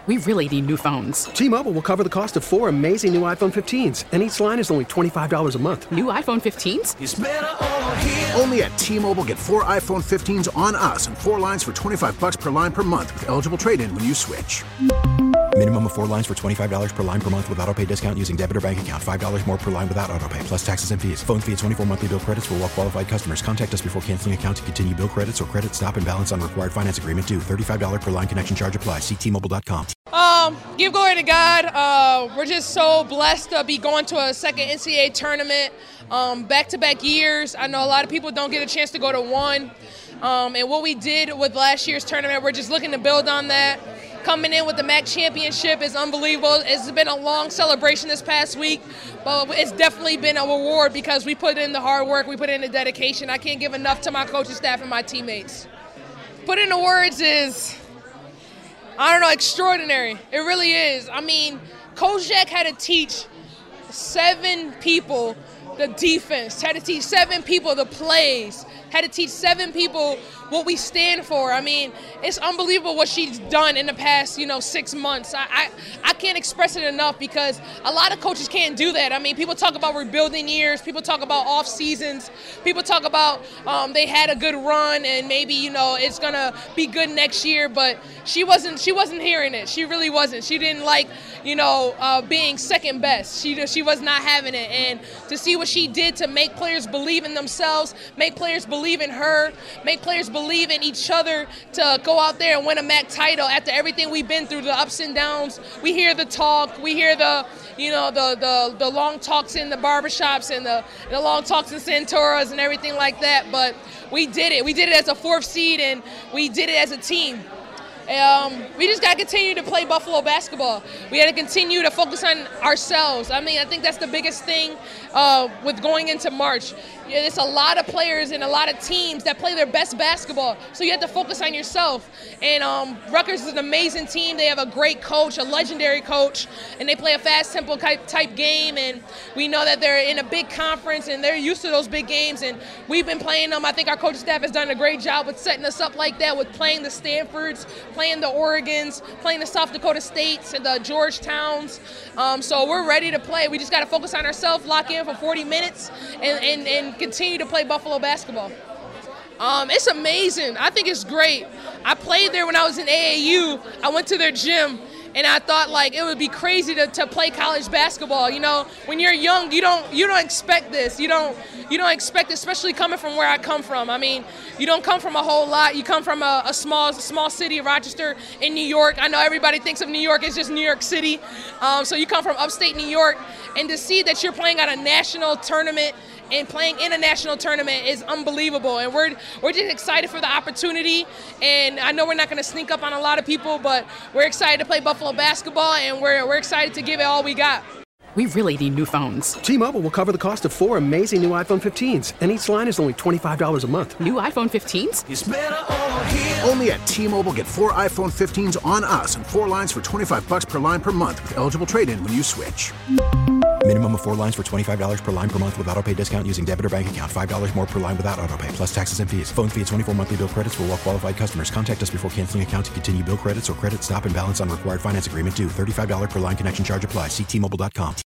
We really need new phones. T-Mobile will cover the cost of 4 amazing new iPhone 15s, and each line is only $25 a month. New iPhone 15s? It's better over here. Only at T-Mobile, get 4 iPhone 15s on us and 4 lines for $25 per line per month with eligible trade-in when you switch. Minimum of 4 lines for $25 per line per month with autopay discount using debit or bank account. $5 more per line without autopay, plus taxes and fees. Phone fee at 24 monthly bill credits for well-qualified customers. Contact us before canceling account to continue bill credits or credit stop and balance on required finance agreement due. $35 per line connection charge applies. See T-Mobile.com. Give glory to God. We're just so blessed to be going to a second NCAA tournament, back-to-back years. I know a lot of people don't get a chance to go to one. And what we did with last year's tournament, we're just looking to build on that. Coming in with the MAC championship is unbelievable. It's been a long celebration this past week, but it's definitely been a reward because we put in the hard work, we put in the dedication. I can't give enough to my coaching staff and my teammates. Put into words is, I don't know, extraordinary. It really is. I mean, Coach Jack had to teach 7 people the defense, had to teach 7 people the plays, had to teach 7 people what we stand for. I mean, it's unbelievable what she's done in the past, 6 months. I can't express it enough because a lot of coaches can't do that. I mean, people talk about rebuilding years, people talk about off seasons, people talk about they had a good run and maybe, it's gonna be good next year, but she wasn't hearing it. She really wasn't. She didn't like, being second best. She was not having it. And to see what she did to make players believe in themselves, make players believe in her, make players believe in each other to go out there and win a MAC title after everything we've been through, the ups and downs. We hear the talk, we hear the long talks in the barbershops and the long talks in Santoras and everything like that, but we did it. We did it as a 4th seed and we did it as a team. We just got to continue to play Buffalo basketball. We had to continue to focus on ourselves. I mean, I think that's the biggest thing with going into March. There's a lot of players and a lot of teams that play their best basketball, so you have to focus on yourself. And Rutgers is an amazing team. They have a great coach, a legendary coach, and they play a fast, tempo type game. And we know that they're in a big conference, and they're used to those big games. And we've been playing them. I think our coaching staff has done a great job with setting us up like that, with playing the Stanfords, playing the Oregons, playing the South Dakota States and the Georgetowns. So we're ready to play. We just got to focus on ourselves, lock in for 40 minutes, and continue to play Buffalo basketball. It's amazing. I think it's great. I played there when I was in AAU. I went to their gym, and I thought it would be crazy to play college basketball. When you're young, you don't expect this. You don't expect, especially coming from where I come from. I mean, you don't come from a whole lot. You come from a small city, Rochester, in New York. I know everybody thinks of New York as just New York City. So you come from upstate New York, and to see that you're playing at a national tournament and playing in a national tournament is unbelievable. And we're just excited for the opportunity. And I know we're not going to sneak up on a lot of people, but we're excited to play Buffalo basketball, and we're excited to give it all we got. We really need new phones. T-Mobile will cover the cost of 4 amazing new iPhone 15s, and each line is only $25 a month. New iPhone 15s? It's better over here. Only at T-Mobile, get 4 iPhone 15s on us and 4 lines for $25 per line per month with eligible trade-in when you switch. Minimum of 4 lines for $25 per line per month with autopay discount using debit or bank account. $5 more per line without autopay, plus taxes and fees. Phone fee at 24 monthly bill credits for well-qualified customers. Contact us before canceling account to continue bill credits or credit stop and balance on required finance agreement due. $35 per line connection charge applies. See T-Mobile.com.